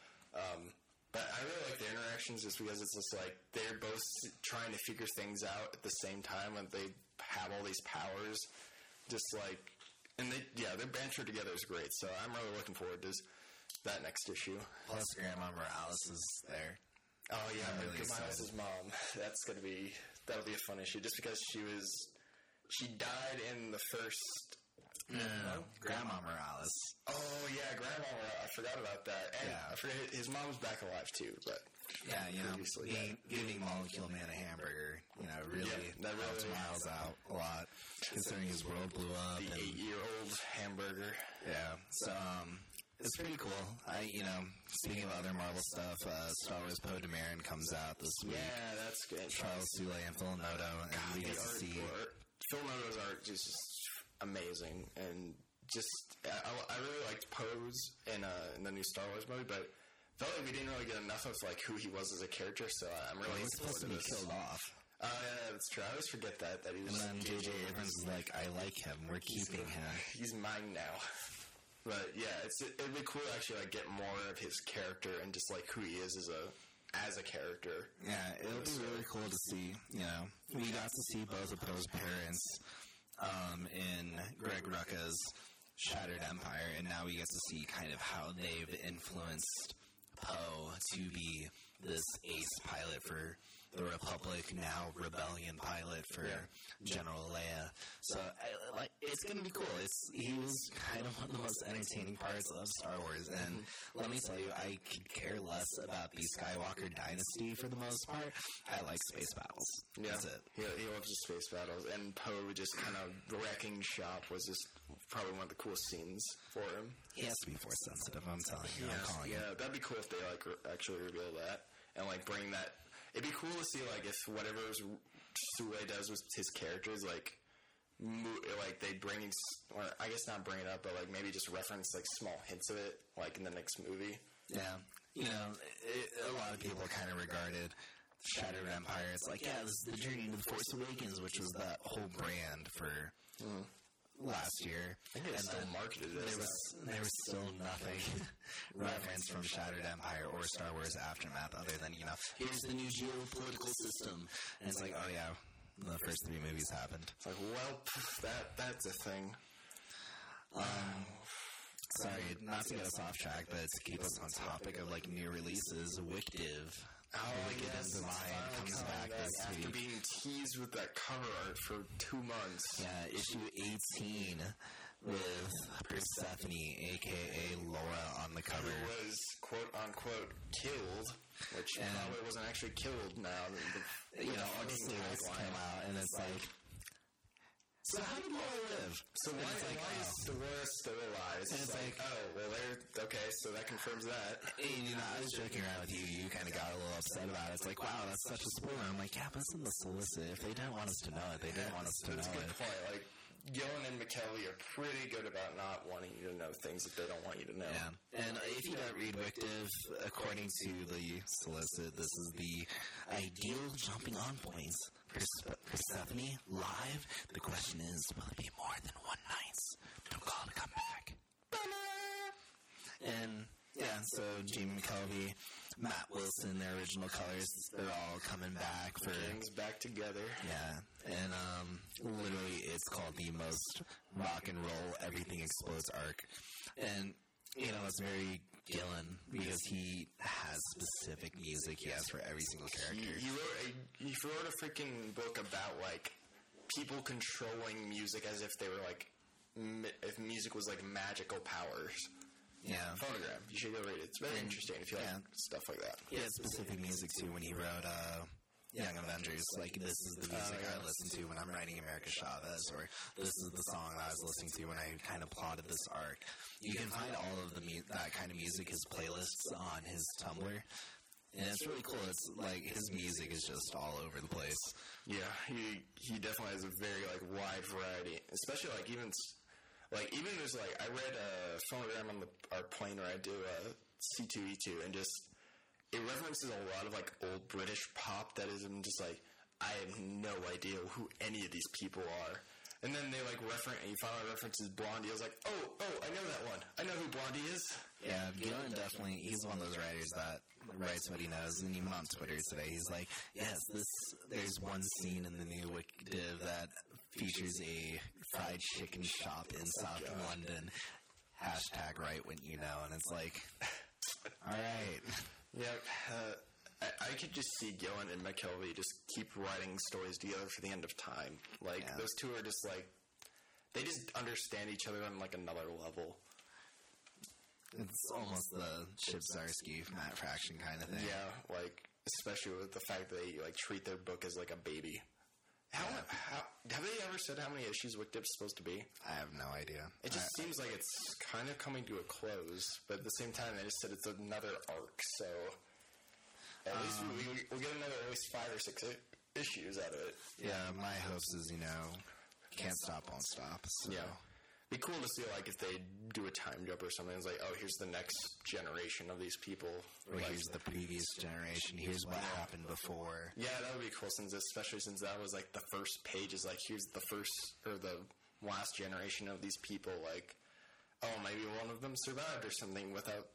But I really like their interactions just because it's just like they're both trying to figure things out at the same time and they have all these powers. Just like, and their banter together is great. So I'm really looking forward to that next issue. Plus, Grandma Morales is there. Oh, yeah, really Miles' mom. That'll be a fun issue just because she died in the first... No, Grandma Morales. Oh, yeah, Grandma Morales. I forgot about that. And I forgot his mom's back alive, too, but... Yeah, giving Molecule Man a hamburger, really helped Miles out a lot, considering his world blew up. The 8-year-old hamburger. Yeah, so, it's pretty cool. Speaking of other Marvel stuff, Star Wars Poe Dameron comes out this week. Yeah, that's good. Charles Soule and Phil Noto, and we get to see... Phil Noto's art is just amazing, and just I really liked Poe's in the new Star Wars movie, but felt like we didn't really get enough of like who he was as a character. So I'm really looking forward to this. Killed off. Yeah, that's true. I always forget that he was. And then J.J. Abrams is like, I like him. We're keeping him. He's mine now. But yeah, it'd be cool to actually like get more of his character and just like who he is as a character. Yeah, it'll be really cool to see. We got to see both of Poe's parents in Greg Rucka's Shattered Empire, and now we get to see kind of how they've influenced Poe to be this ace pilot for the Republic, now Rebellion pilot for General Leia. So, it's going to be cool. He was kind of one of the most entertaining parts of Star Wars, and let me tell you, I could care less about the Skywalker dynasty for the most part. I like space battles. Yeah. That's it. He loves the space battles, and Poe just kind of wrecking shop was just probably one of the coolest scenes for him. He has to be force sensitive, I'm telling you. Yeah, I'm calling you. That'd be cool if they actually reveal that and bring that. It'd be cool to see if whatever Soule does with his characters, they bring, or I guess not bring it up, but maybe just reference small hints of it, in the next movie. Yeah, a lot of people kind of regarded Shattered Empire, it's like, yeah, this is the journey to the Force Awakens, which was that whole brand for last year. I think they still marketed it. There was still nothing reference from Shattered Empire or Star Wars Aftermath other than, here's the new geopolitical system. And it's like, oh yeah, the first 3 movies happened. It's like, well, that's a thing. Sorry, not to get us off track, but to keep us on topic of new releases, Wicked. Yes, Divine comes back this after week. being teased with that cover art for 2 months. Yeah, issue 18 with Persephone, a.k.a. Laura, on the cover. Who was, quote-unquote, killed, which probably wasn't actually killed now. All these lyrics came out, and it's like, so how did Laura live? So why is Laura still alive? And it's like, oh, well, okay, so that confirms that. And, I was joking around with you. You kind of got a little upset about it. It's like, wow, that's such a spoiler. I'm like, yeah, but it's in the solicit. If they didn't want us to know it, they didn't want us to know it. That's a good point. Gillen and McKelvey are pretty good about not wanting you to know things that they don't want you to know. Yeah. And if you don't read Wictive, according to the solicit, this is the ideal jumping on points. Persephone live. The question is, will it be more than one night? Don't call it a comeback. And yeah, so Jamie McKelvey, Matt Wilson, their original colors, they're all coming back for Gang's back together. Yeah, and literally it's called the most rock and roll everything explodes arc. And it's very Gillen because he has specific music he has for every single character. He wrote a freaking book about people controlling music as if they were if music was magical powers. Yeah. Phonogram. You should go read it. It's very interesting if you like stuff like that. He had specific music too when he wrote Young Avengers. This is the music I listen to when I'm writing America Chavez, or this is the song that I was listening to when I kind of plotted this arc. You can find all of that kind of music, his playlists, on his Tumblr. And it's really cool. It's his music is just all over the place. Yeah, he definitely has a very wide variety, especially even there's I read a phonogram on our plane ride to C2E2, and just it references a lot of old British pop that is just I have no idea who any of these people are. And then they reference, and you find out references Blondie. I was like, oh, I know that one. I know who Blondie is. Yeah, Gillen definitely, he's one of those writers that writes what he knows. And even on Twitter today, he's like, yes, there's one scene in the new Wicked that features a fried chicken shop in South London. Hashtag right when you know. And it's like, all right. Yeah, I could just see Gillen and McKelvey just keep writing stories together for the end of time. Those two are just they just understand each other on another level. It's almost the Chip Zdarsky, Matt Fraction kind of thing. Yeah, especially with the fact that they treat their book as a baby. Have they ever said how many issues Wicked's supposed to be? I have no idea. It just seems like it's kind of coming to a close, but at the same time, they just said it's another arc, so at least we'll get at least 5 or 6 issues out of it. Yeah, my hopes is, can't stop, won't stop. So. Yeah. Be cool to see, if they do a time jump or something. It's here's the next generation of these people. Or here's the previous generation. Here's what happened before. Yeah, that would be cool, especially since that was, the first page is, here's the first, or the last generation of these people, maybe one of them survived or something without,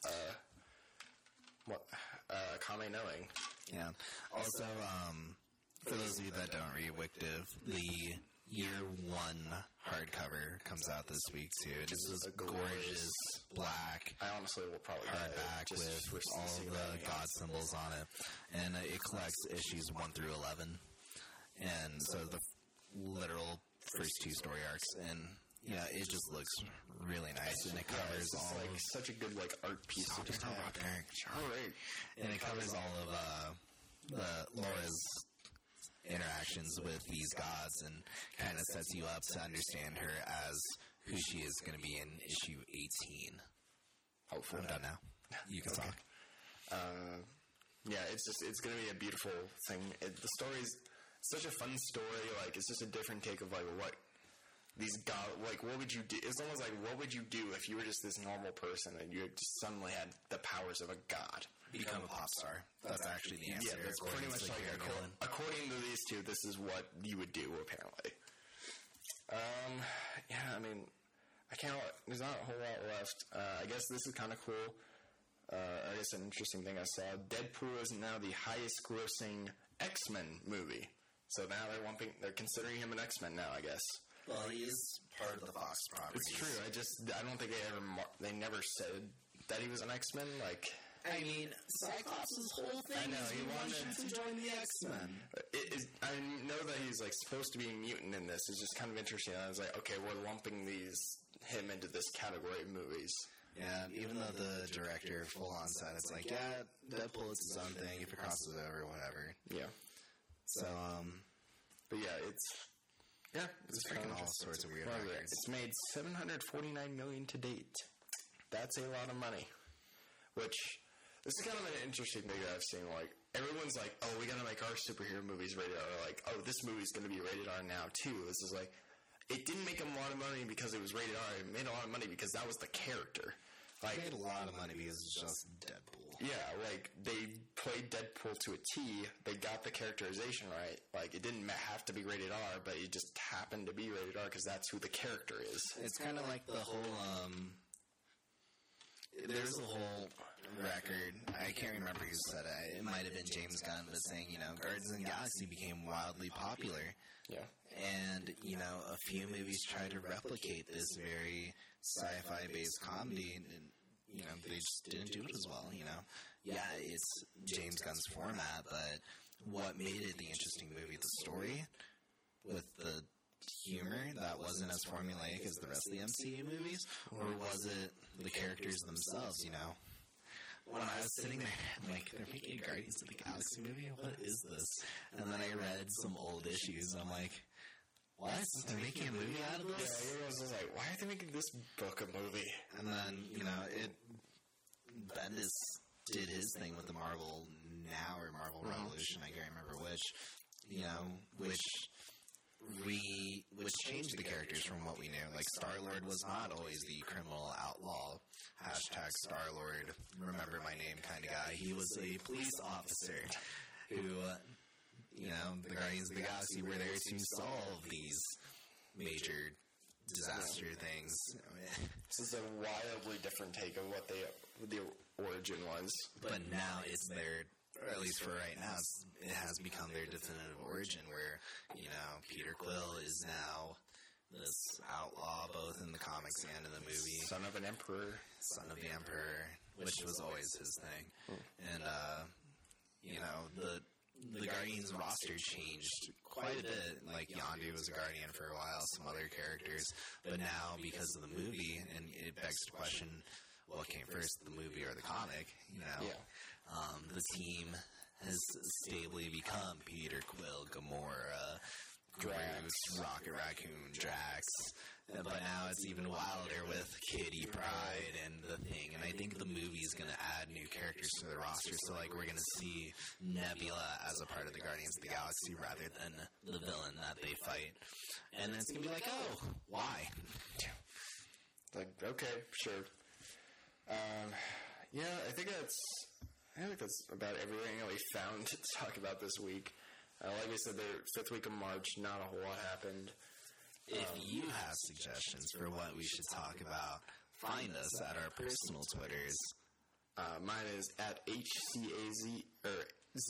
Kame knowing. Yeah. Also, for those of you that don't read Wictive, the Year 1 hardcover comes out this week too. It's just this gorgeous black. I honestly will probably hardback with all of the god symbols on it, and it collects issues 1 through 11, and so the literal first 2 story arcs. And yeah, it just looks really nice, and it covers all of such a good art piece. All right, and it covers all of Laura's interactions with these gods, and kind of sets you up to understand her as who she is going to be in issue 18. Hopefully. I'm done now. You can talk. Yeah, it's going to be a beautiful thing. The story's such a fun story. It's just a different take of what these gods, what would you do? It's almost what would you do if you were just this normal person and you just suddenly had the powers of a god? become a pop star. That's actually the answer. Yeah, that's pretty much like, according to these two, this is what you would do, apparently. Yeah, I mean, there's not a whole lot left. I guess this is kind of cool. I guess an interesting thing I saw, Deadpool is now the highest grossing X-Men movie. So now they're considering him an X-Men now, I guess. Well, he is part of the Fox properties. It's true. I don't think they never said that he was an X-Men. Like, I mean, Cyclops' whole thing is he wanted to join the X-Men. I know that he's like supposed to be a mutant in this. It's just kind of interesting. I was like, okay, we're lumping him into this category of movies. Yeah, even though the director full on said it's like, yeah, Deadpool is his own thing. If it crosses over, whatever. Yeah. So, but yeah, it's breaking all sorts of weird records. It's made $749 million to date. That's a lot of money. Which, this is kind of an interesting thing that I've seen. Like, everyone's like, oh, we gotta make our superhero movies rated R. Or like, oh, this movie's gonna be rated R now too. This is like, it didn't make a lot of money because it was rated R. It made a lot of money because that was the character. Like, it made a lot of money because it's just Deadpool. Yeah, like, they played Deadpool to a T. They got the characterization right. Like, it didn't have to be rated R, but it just happened to be rated R because that's who the character is. It's kind of like the whole, there's a whole record, I can't remember who said it, it might have been James Gunn, but saying, Guardians of the Galaxy became wildly popular. Yeah. And, a few movies try to replicate this very sci-fi based comedy, and, they just didn't do it as well, Yeah, it's James Gunn's format, but what made it the interesting movie, the story, with the humor that wasn't as formulaic as the rest of the MCU movies, or was it the characters themselves, When I was sitting there, I'm like, they're making a Guardians of the Galaxy movie? What is this? And then I read some old issues, and I'm like, what? They're making a movie out of this? Yeah, everyone's just like, why are they making this book a movie? And then, Bendis did his thing with the Marvel Now or Marvel Revolution, I can't remember which, which changed the characters from what we knew. Like, Star-Lord was not always the criminal outlaw, #Star-Lord, remember my name kind of guy. He was a police officer who, the Guardians of the Galaxy were there to solve these major disaster things. This is a wildly different take of what the origin was. But now it's their, or at least for right now, it has become their definitive origin where, Peter Quill is now this outlaw both in the comics and in the movie. Son of an emperor. Son of the Emperor, which was always his thing. And, the Guardians roster changed quite a bit. Like, Yondu was a Guardian for a while, some other characters. But now, because of the movie, and it begs the question, what came first, the movie or the comic? The team has stably become Peter Quill, Gamora, Groot, Rocket Raccoon, Drax, but now it's even wilder with Kitty Pryde and the Thing, and I think the movie's going to add new characters to the roster, so like we're going to see Nebula as a part of the Guardians of the Galaxy rather than the villain that they fight, and then it's going to be like, oh, why? Like, okay, sure. Yeah, I think that's about everything that we found to talk about this week. Like I said, the 5th week of March, not a whole lot happened. If you have suggestions for what we should talk about, find us at our personal Twitters. Mine is at HCAZ, or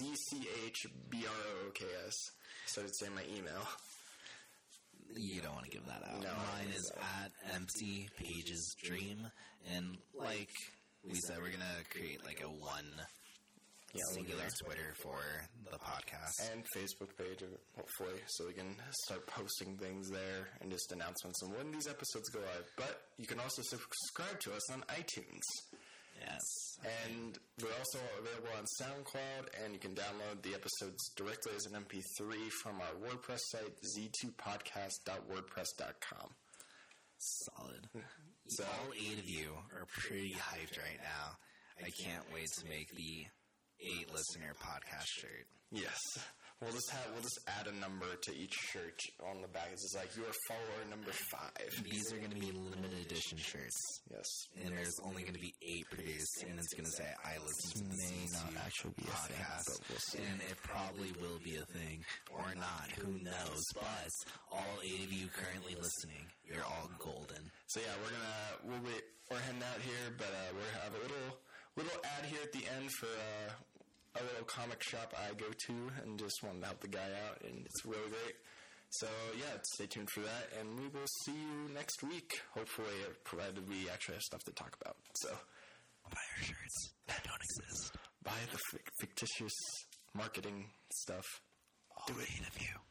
ZCHBROOKS. So I'd say my email. You don't want to give that out. No, mine is at Empty Pages Dream. And like we said, we're going to create like a singular Twitter for the podcast. And Facebook page, hopefully, so we can start posting things there and just announcements on when these episodes go live. But you can also subscribe to us on iTunes. Yes. And we're also available on SoundCloud, and you can download the episodes directly as an MP3 from our WordPress site, z2podcast.wordpress.com. Solid. So all 8 of you are pretty hyped right now. I can't wait to make the 8 listener podcast shirt. Yes. We'll just add a number to each shirt on the back. It's just like, you are follower number 5. These are going to be limited edition shirts. Yes. And there's only going to be 8 produced, and it's going to say, I listen to the May Z2 not actually be a thing, podcast. but we'll see. And it probably will be a thing, or not. Who knows? But all 8 of you currently listening, you're all golden. So yeah, we're heading out here, but we're gonna have a little ad here at the end for a little comic shop I go to, and just wanted to help the guy out, and it's really great. So yeah, stay tuned for that, and we will see you next week. Hopefully, provided we actually have stuff to talk about. So Buy our shirts that don't exist. buy the fictitious marketing stuff. All 8 of you.